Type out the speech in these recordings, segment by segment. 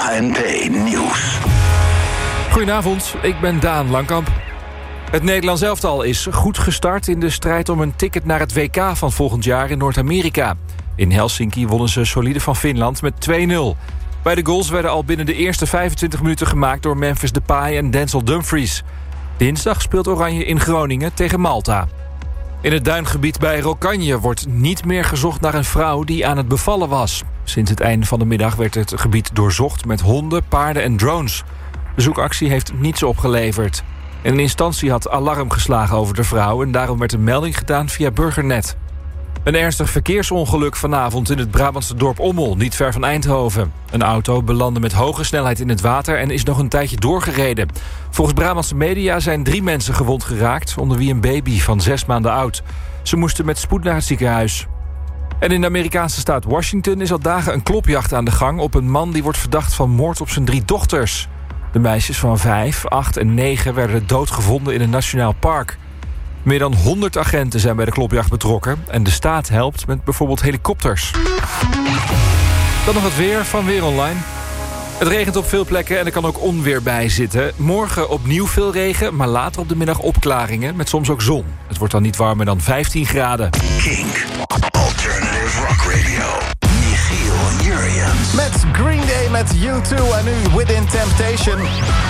ANP Nieuws. Goedenavond, ik ben Daan Langkamp. Het Nederlands elftal is goed gestart in de strijd om een ticket naar het WK van volgend jaar in Noord-Amerika. In Helsinki wonnen ze solide van Finland met 2-0. Beide goals werden al binnen de eerste 25 minuten gemaakt door Memphis Depay en Denzel Dumfries. Dinsdag speelt Oranje in Groningen tegen Malta. In het duingebied bij Rokanje wordt niet meer gezocht naar een vrouw die aan het bevallen was. Sinds het einde van de middag werd het gebied doorzocht met honden, paarden en drones. De zoekactie heeft niets opgeleverd. Een instantie had alarm geslagen over de vrouw en daarom werd een melding gedaan via Burgernet. Een ernstig verkeersongeluk vanavond in het Brabantse dorp Ommel, niet ver van Eindhoven. Een auto belandde met hoge snelheid in het water en is nog een tijdje doorgereden. Volgens Brabantse media zijn 3 mensen gewond geraakt, onder wie een baby van 6 maanden oud. Ze moesten met spoed naar het ziekenhuis. En in de Amerikaanse staat Washington is al dagen een klopjacht aan de gang op een man die wordt verdacht van moord op zijn 3 dochters. De meisjes van 5, 8 en 9 werden doodgevonden in een nationaal park. Meer dan 100 agenten zijn bij de klopjacht betrokken en de staat helpt met bijvoorbeeld helikopters. Dan nog het weer van Weer Online. Het regent op veel plekken en er kan ook onweer bij zitten. Morgen opnieuw veel regen, maar later op de middag opklaringen met soms ook zon. Het wordt dan niet warmer dan 15 graden. Kink, Alternative Rock Radio. Michiel Jurjens. Met Green Day, met U2 en nu Within Temptation.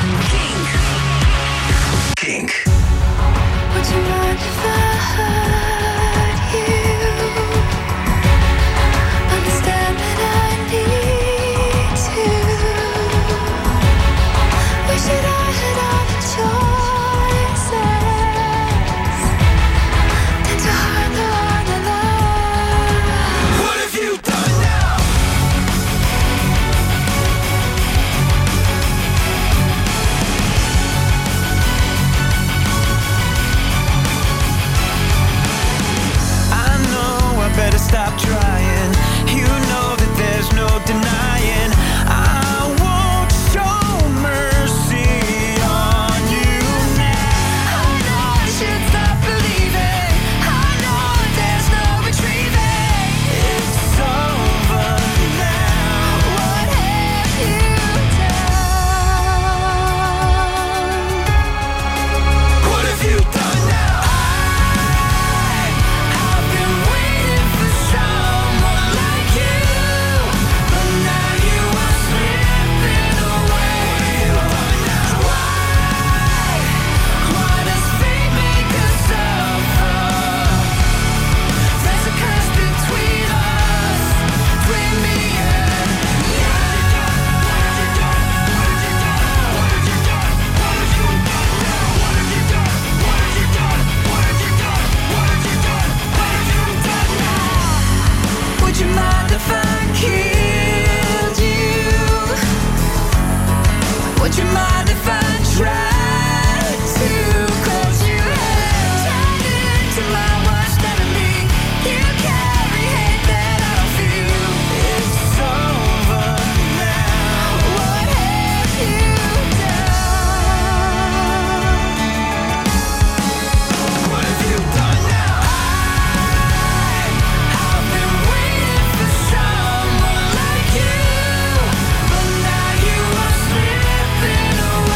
Kink. Would you mind if I hurt you? Understand that I need to. Wish that I had other choices than to hurt the one I love. What have you done now? Better stop trying. You know that there's no denying. I won't show mercy on you now. I know I should stop believing. I know there's no retrieving. It's over now. What have you done? What have you done now? I've been waiting for someone like you, but now you are slipping away. Why does fate make us suffer? There's a curse between us. Bring me in. Would you mind if I killed you? Would you mind if I tried to? 'Cause you have turned into my worst enemy. You carry hate that I don't feel. It's over now. What have you done? What have you done now? I've been waiting for someone like you, but now you are slipping away.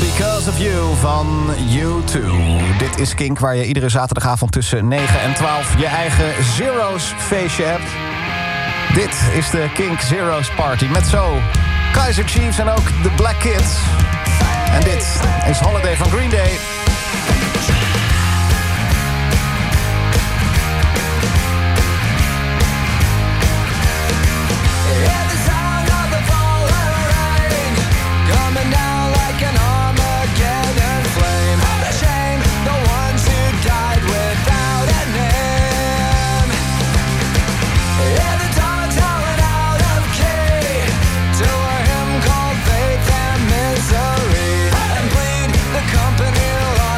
Because of You van U2. Dit is Kink, waar je iedere zaterdagavond tussen 9 en 12 je eigen Zero's feestje hebt. Dit is de Kink Zero's Party met zo Kaiser Chiefs en ook The Black Kids. En dit is Holiday van Green Day. Company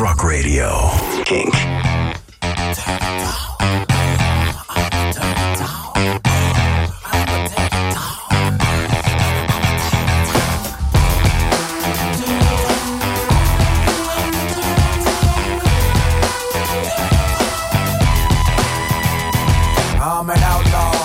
Rock Radio. Kink. I'm an outlaw.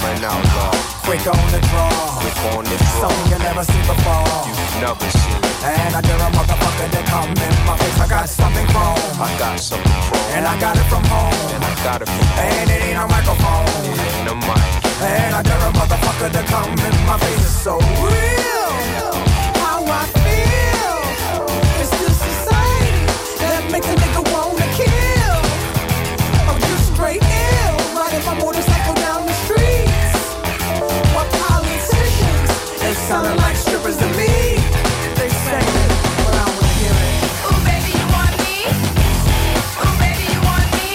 Quick on the draw. Something you never seen before. You've never seen it. And I dare a motherfucker to come in my face. I got something chrome. I got something from. And I got it from home. And I got it from. And it ain't a microphone. It ain't a mic. And I dare a motherfucker to come in my face. It's so real. How I feel. It's this society that makes a nigga wanna kill. I'm just straight ill. Riding my motorcycle down the streets. What politicians? They sounding like strippers to me. They say it, but I don't wanna hear it. Ooh, baby, you want me? Ooh, baby, you want me?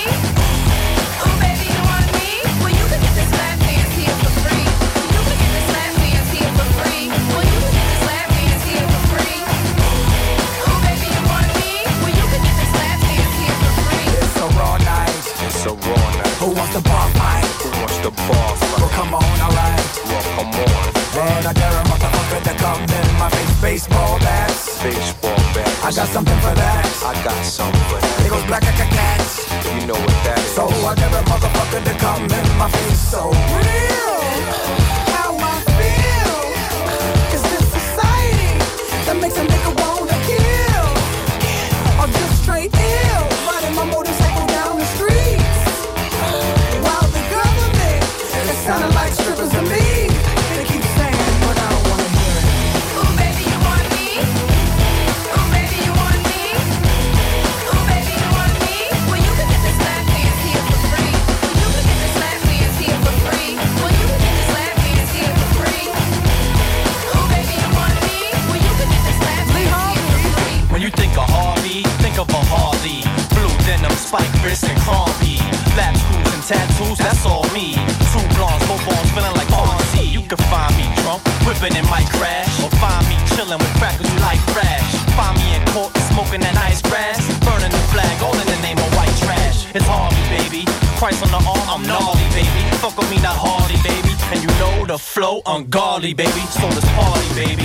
Ooh, baby, you want me? Well, you can get this lap dance here for free. You can get this lap dance here for free. Well, you can get this lap dance here for free. Ooh, baby, you want me? Well, you can get this lap dance here for free. It's a raw night. It's a raw night. Who wants the bar fight? Who wants the bar Well, fight? come on, alright. Well, come on. And I dare a motherfucker to come in my face. Baseball bats. Baseball bats. I got something for that. I got something for that. It goes black like a cat. You know what that is. So I dare a motherfucker to come in my face. So real. How I feel. Is this society that makes a nigga wanna kill? Or just straight ill. Riding my motorcycle down the streets. While the government is sounding like strippers to me. They keep saying, but I don't wanna hear it. Ooh, baby, you want me? Ooh, baby, you want me? Ooh, baby, you want me? Well, you can get this lap dance here for free. You can get this lap dance here for free. Well, you can get this lap dance here for free. Ooh, baby, you want me? Well, you can get this lap dance here for free. When you think of Harvey, think of a Harley. Blue denim, spike wrists, and crumpy. Lap screws and tattoos, that's all me. Two blondes, both arms feeling like Fonzie. You can find me drunk, whipping in my crash. Or find me chilling with crackers who like trash. Find me in court, smoking that nice grass. Burning the flag, all in the name of white trash. It's Harvey, baby. Christ on the arm, I'm gnarly, baby. Fuck with me, not Hardy, baby. And you know the flow, ungodly, baby. So let's party, baby.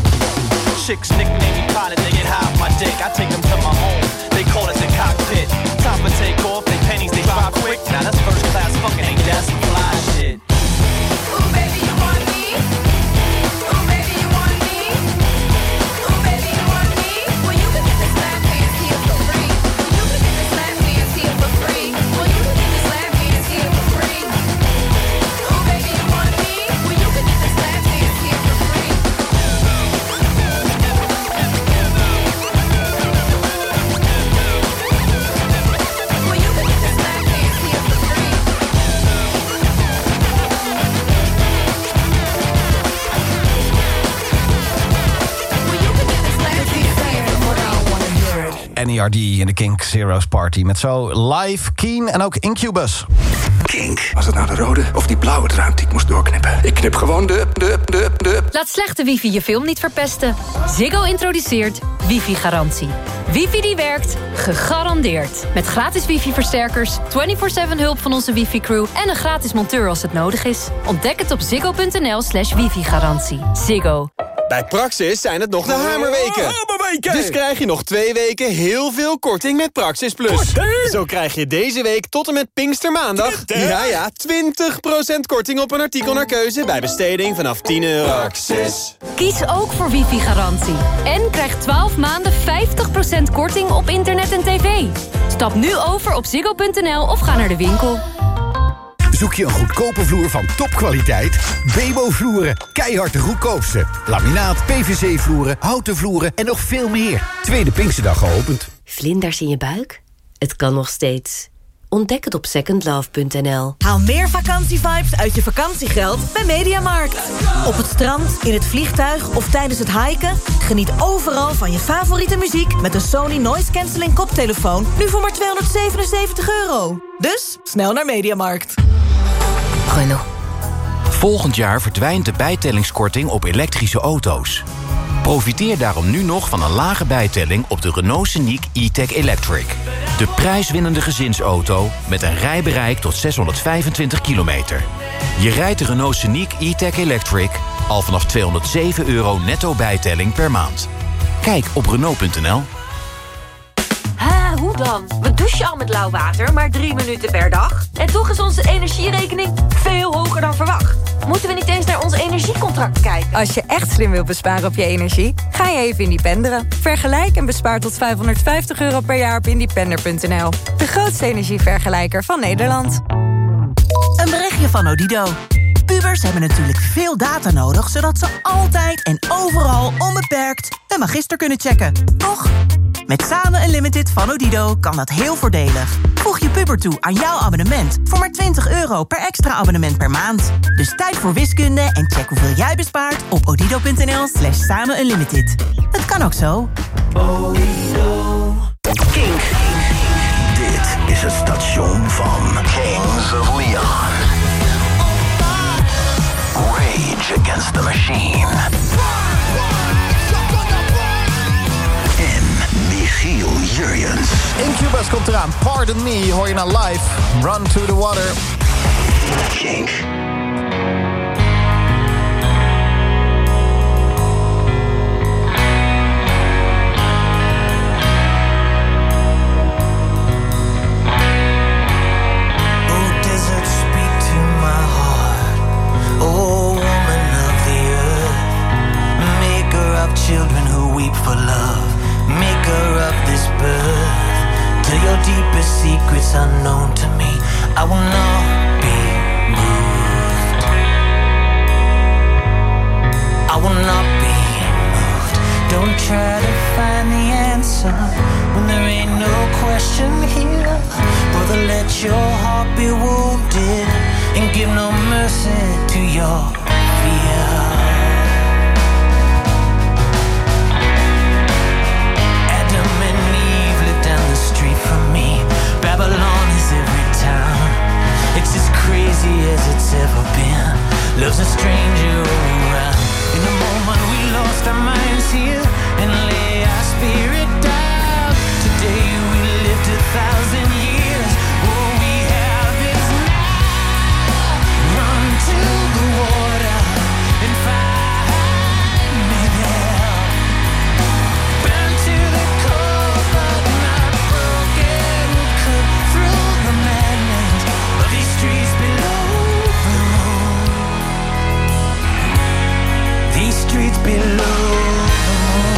Chicks nickname me pilot, they get high off my dick. I take them to my home, they call it the cockpit. Time for take off, they pennies, they drop quick. Now that's first class fucking, ain't that some fly shit? Ooh, baby, you want me? Ooh, baby, you want me? Ooh, baby, you want me? Well, you can get this lap dance here for free. You can get this lap dance here for free. Well, you can get this lap dance here for free. Ooh, baby, you want me? Well, you can get this lap dance here for free. Well, you can get this lap dance here for free. Well, you can get this lap dance here for free. NERD in de Kink Zero's Party. Met zo live, Keen en ook Incubus. Kink. Was het nou de rode of die blauwe draad die ik moest doorknippen? Ik knip gewoon de. Laat slechte wifi je film niet verpesten. Ziggo introduceert wifi-garantie. Wifi die werkt, gegarandeerd. Met gratis wifi-versterkers, 24/7 hulp van onze wifi-crew... en een gratis monteur als het nodig is. Ontdek het op ziggo.nl/wifi-garantie. Ziggo. Bij Praxis zijn het nog de hamerweken. Dus krijg je nog 2 weken heel veel korting met Praxis Plus. Zo krijg je deze week tot en met Pinkstermaandag... Ja, 20% korting op een artikel naar keuze... bij besteding vanaf €10. Praxis. Kies ook voor wifi-garantie. En krijg 12 maanden 50% korting op internet en tv. Stap nu over op ziggo.nl of ga naar de winkel. Zoek je een goedkope vloer van topkwaliteit? Bebo Vloeren, keihard de goedkoopste. Laminaat, PVC-vloeren, houten vloeren en nog veel meer. Tweede Pinksterdag geopend. Vlinders in je buik? Het kan nog steeds. Ontdek het op secondlove.nl. Haal meer vakantievibes uit je vakantiegeld bij Mediamarkt. Op het strand, in het vliegtuig of tijdens het hiken... geniet overal van je favoriete muziek... met een Sony Noise Cancelling koptelefoon... nu voor maar €277. Dus, snel naar Mediamarkt. Renault. Volgend jaar verdwijnt de bijtellingskorting op elektrische auto's. Profiteer daarom nu nog van een lage bijtelling op de Renault Scenic E-Tech Electric. De prijswinnende gezinsauto met een rijbereik tot 625 kilometer. Je rijdt de Renault Scenic E-Tech Electric al vanaf €207 netto bijtelling per maand. Kijk op Renault.nl. Hoe dan? We douchen al met lauw water, maar 3 minuten per dag. En toch is onze energierekening veel hoger dan verwacht. Moeten we niet eens naar ons energiecontract kijken? Als je echt slim wilt besparen op je energie, ga je even independeren. Vergelijk en bespaar tot €550 per jaar op independer.nl. De grootste energievergelijker van Nederland. Een berichtje van Odido. Pubers hebben natuurlijk veel data nodig, zodat ze altijd en overal onbeperkt een magister kunnen checken. Toch? Met Samen Unlimited van Odido kan dat heel voordelig. Voeg je puber toe aan jouw abonnement voor maar €20 per extra abonnement per maand. Dus tijd voor wiskunde en check hoeveel jij bespaart op odido.nl/Samen Unlimited. Het kan ook zo. Kink. Dit is het station van Kings of Leon. Rage Against the Machine. En Michiel Jurjens. Incubus komt eraan. Pardon Me, hoor je naar live. Run to the Water. Kink. Children who weep for love, maker of this birth. Till your deepest secrets unknown to me, I will not be moved. I will not be moved. Don't try to find the answer when there ain't no question here. Brother, let your heart be wounded and give no mercy to your fear. From me, Babylon is every town. It's as crazy as it's ever been. Love's a stranger all around. In the moment we lost our minds here and lay our spirit down. Today we lived 1,000 years. All we have is now. Run to the water and find me there. Burn to the core, but not broken. Cut through the madness of these streets below the moon. These streets below the moon.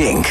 Kink.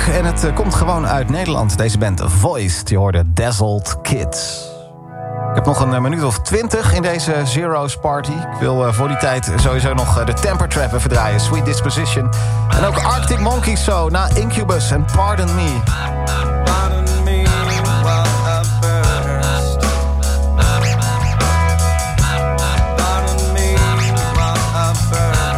En het komt gewoon uit Nederland. Deze band Voiced, je hoorde Dazzled Kids. Ik heb nog een minuut of 20 in deze Zero's Party. Ik wil voor die tijd sowieso nog de Temper Trap even draaien. Sweet Disposition. En ook Arctic Monkeys zo na Incubus en Pardon Me. Pardon me while I burst. Pardon me while I burst.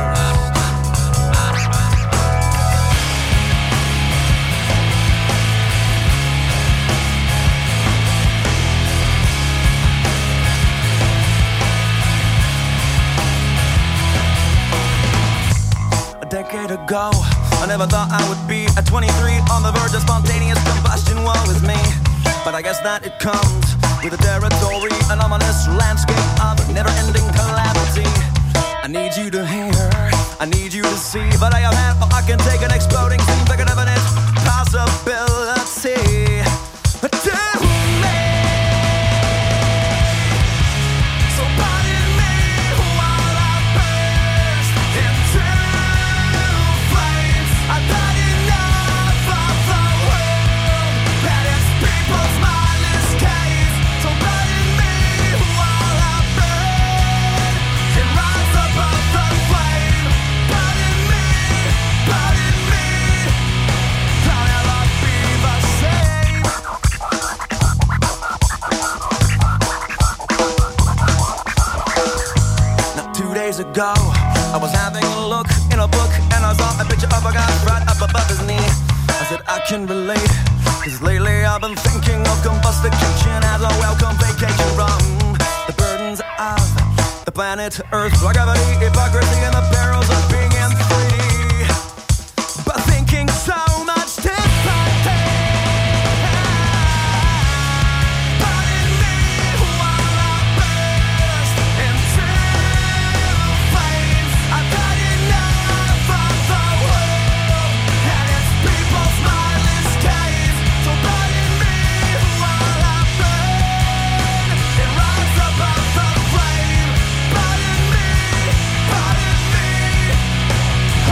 A decade ago, I never thought I would be at 23 on the verge of spontaneous combustion. Woe is me, but I guess that it comes with the territory, an ominous landscape of never-ending calamity. I need you to hear, I need you to see, but I have had, I can take an exploding scene, like an evident possibility. To me, so pardon me while I burst into flames. I've had enough of the world and its people's mindless gaze. So pardon me while I burn and rise above the flame. Pardon me, I'll never be the same. Now 2 days ago, I was having a look in a book and I saw a picture of a guy right up above his knee. I said I can relate, cause lately I've been thinking of combustication as a welcome vacation from the burdens of the planet Earth, gravity, hypocrisy, and the perils of being in 3D. But thinking so much differently. Pardon me while I burst into flames. I've had enough of the world and its people's mindless gaze. So pardon me while I burn and rise above the flame. Pardon me,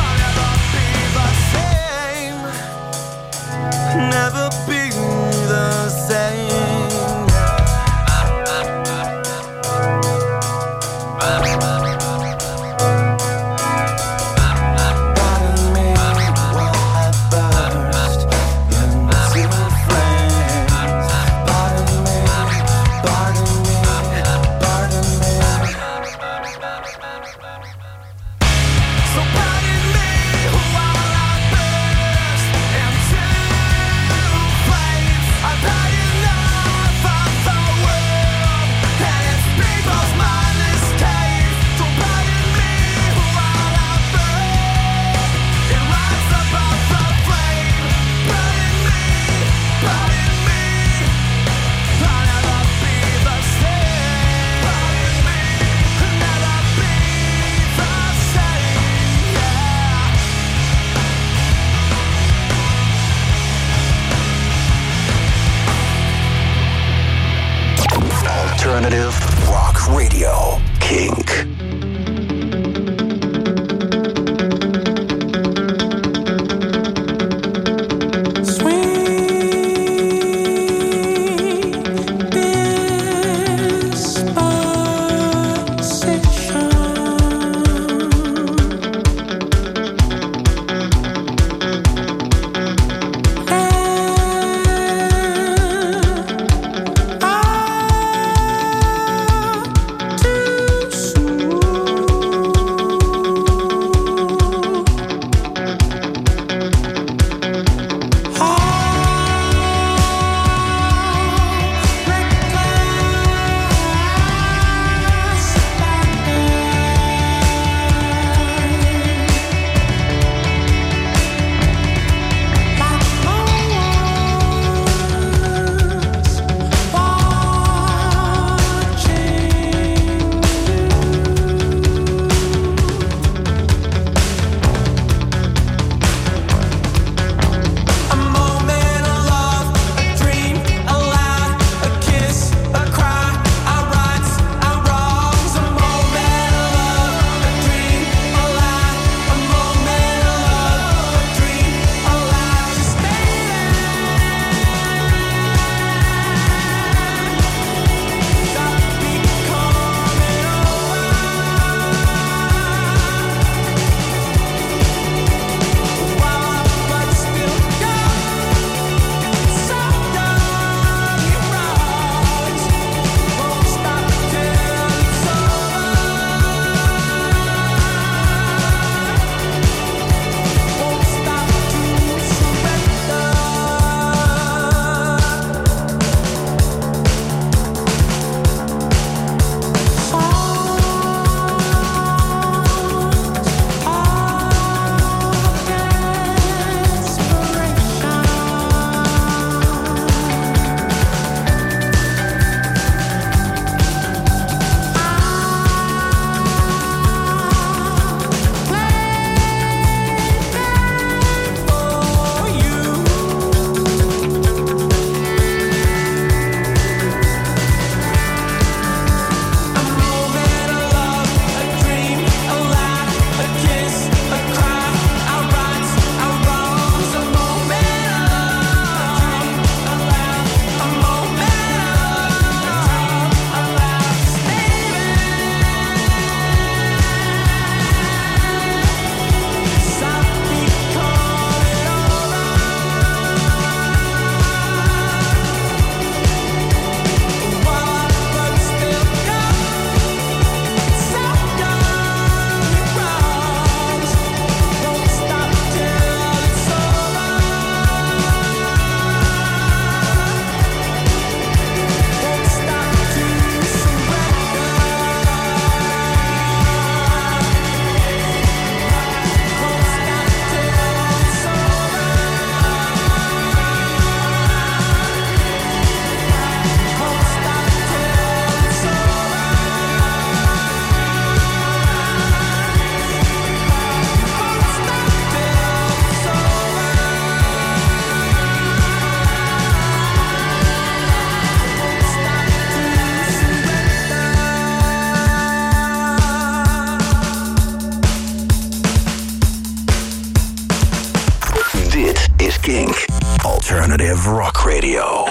Kink. Alternative Rock Radio.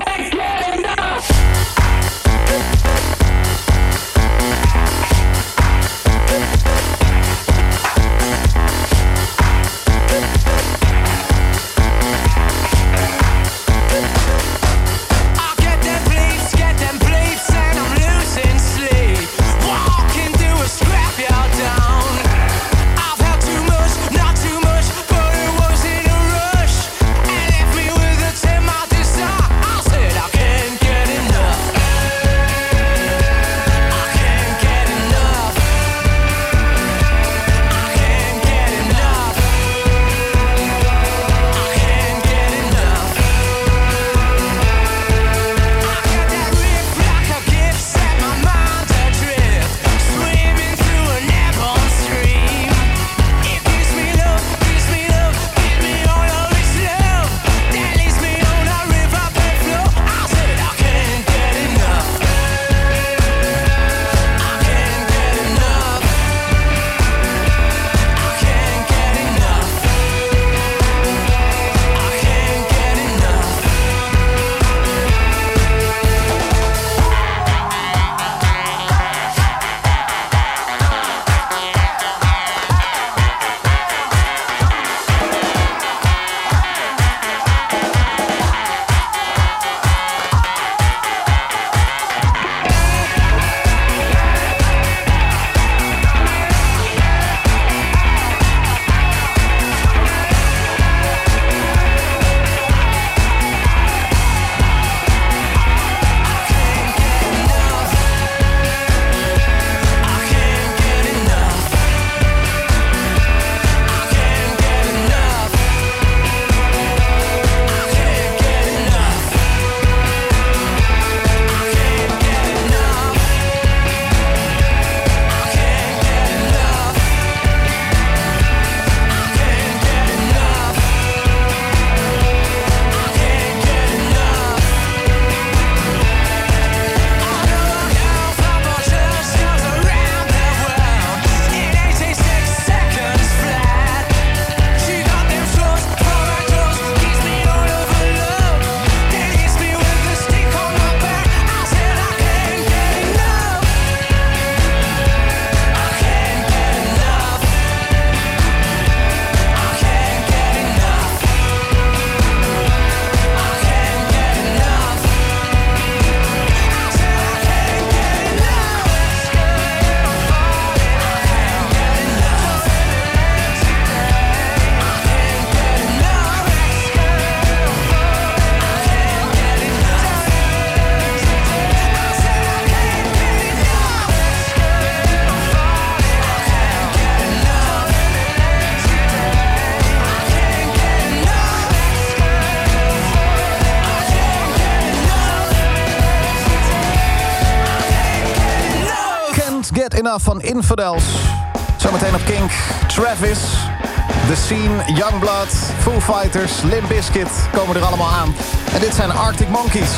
Enough van Infidels. Zometeen op Kink, Travis, The Scene, Youngblood, Foo Fighters, Limp Bizkit komen er allemaal aan. En dit zijn Arctic Monkeys.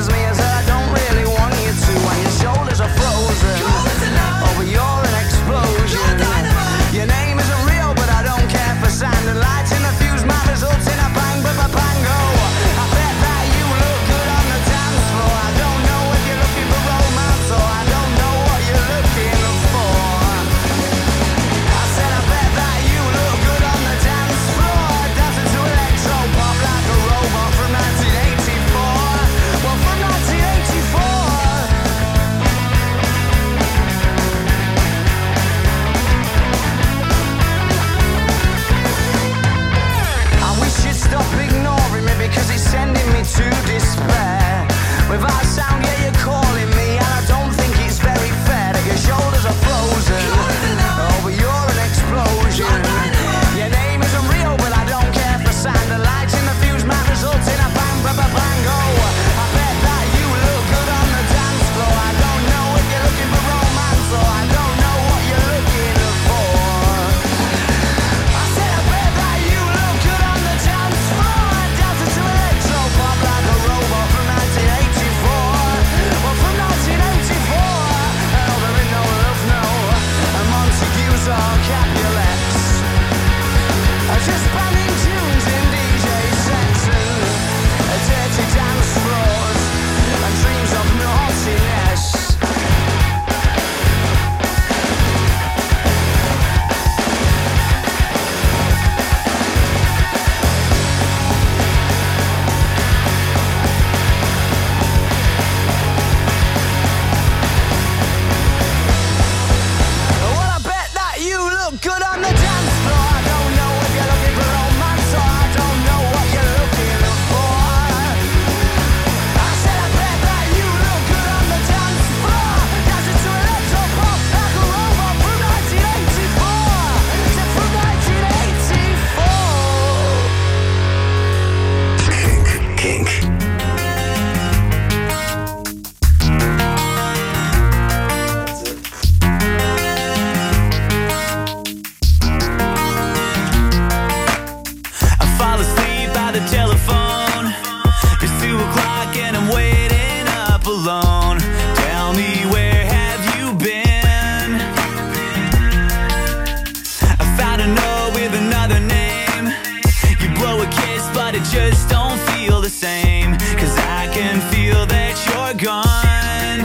Shoulders are frozen. Over you're an explosion. by the telephone. It's 2 o'clock and I'm waiting up alone. Tell me, where have you been? I found a note with another name. You blow a kiss but it just don't feel the same. 'Cause I can feel that you're gone.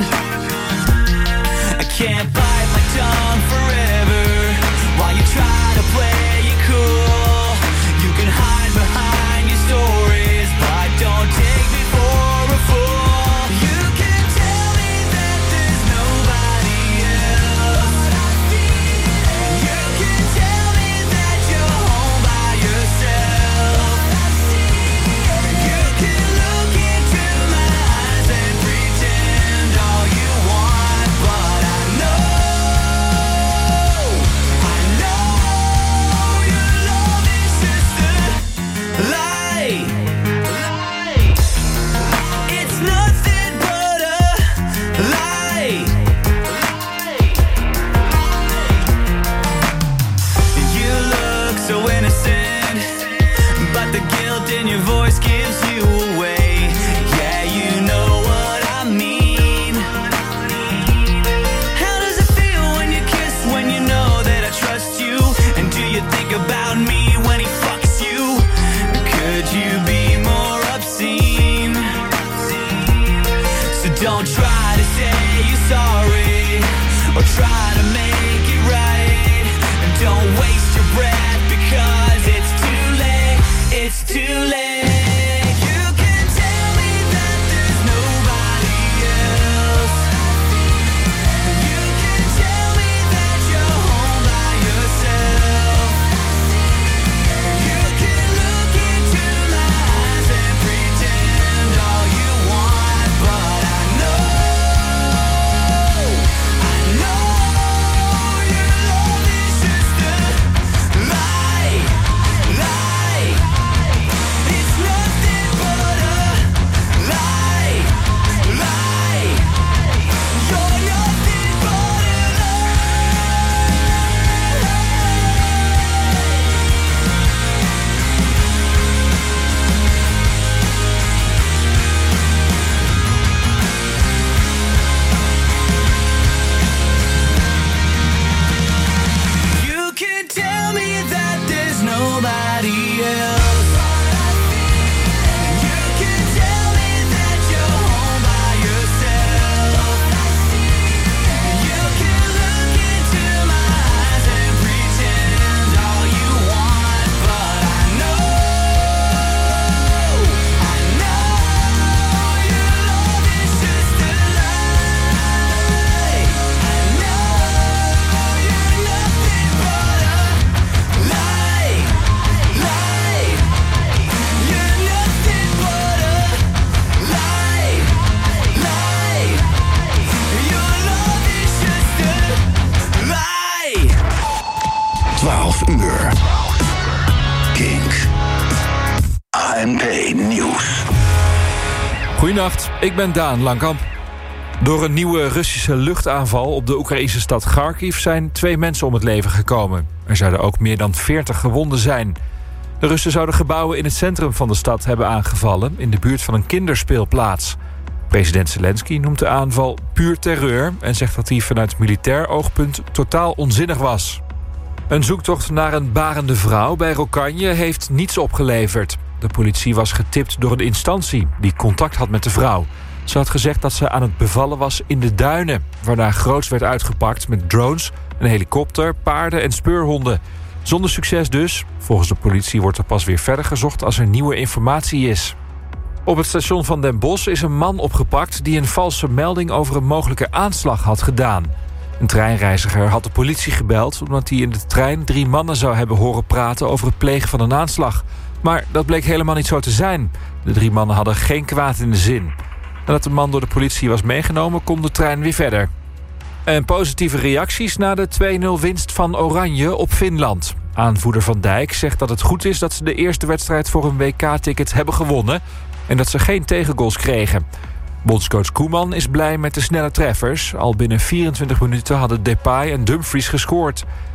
I can't bite my tongue forever while you try to play it cool. You can hide behind your stories, but don't take me for a fool. You can tell me that there's nobody else. You can tell me that you're home by yourself. You can look into my eyes and pretend all you want, but I know your love is just a lie. It's nothing but a lie. You look so innocent, but the guilt in your voice gives you away. Yeah, you know what I mean. How does it feel when you kiss, when you know that I trust you? And do you think about me when he fucks you? Could you be more obscene? So don't try to say you're sorry or try to make it right. And don't waste your breath because it's too late. It's too late. You can tell me that there's nobody else. You can tell me that you're home by yourself. You can look into my eyes and pretend all you want, but I know your love is just a lie, lie. It's nothing but a lie, lie. You're nothing but a You can tell me that there's nobody else. You can tell me that you're home by yourself. You can look into my eyes and pretend all you want, but I know your love is just a lie. I know you're nothing but a lie, lie. You're nothing but a lie, lie. Your love is just a lie. 12 uur. Kink. ANP Nieuws. Goedenacht, ik ben Daan Langkamp. Door een nieuwe Russische luchtaanval op de Oekraïnse stad Kharkiv zijn 2 mensen om het leven gekomen. Er zouden ook meer dan 40 gewonden zijn. De Russen zouden gebouwen in het centrum van de stad hebben aangevallen, in de buurt van een kinderspeelplaats. President Zelensky noemt de aanval puur terreur en zegt dat hij vanuit militair oogpunt totaal onzinnig was. Een zoektocht naar een barende vrouw bij Rokanje heeft niets opgeleverd. De politie was getipt door een instantie die contact had met de vrouw. Ze had gezegd dat ze aan het bevallen was in de duinen, waarna groots werd uitgepakt met drones, een helikopter, paarden en speurhonden. Zonder succes dus. Volgens de politie wordt er pas weer verder gezocht als er nieuwe informatie is. Op het station van Den Bosch is een man opgepakt die een valse melding over een mogelijke aanslag had gedaan. Een treinreiziger had de politie gebeld omdat hij in de trein 3 mannen zou hebben horen praten over het plegen van een aanslag. Maar dat bleek helemaal niet zo te zijn. De 3 mannen hadden geen kwaad in de zin. Nadat de man door de politie was meegenomen, kon de trein weer verder. En positieve reacties na de 2-0 winst van Oranje op Finland. Aanvoerder Van Dijk zegt dat het goed is dat ze de eerste wedstrijd voor een WK-ticket hebben gewonnen en dat ze geen tegengoals kregen. Bondscoach Koeman is blij met de snelle treffers. Al binnen 24 minuten hadden Depay en Dumfries gescoord.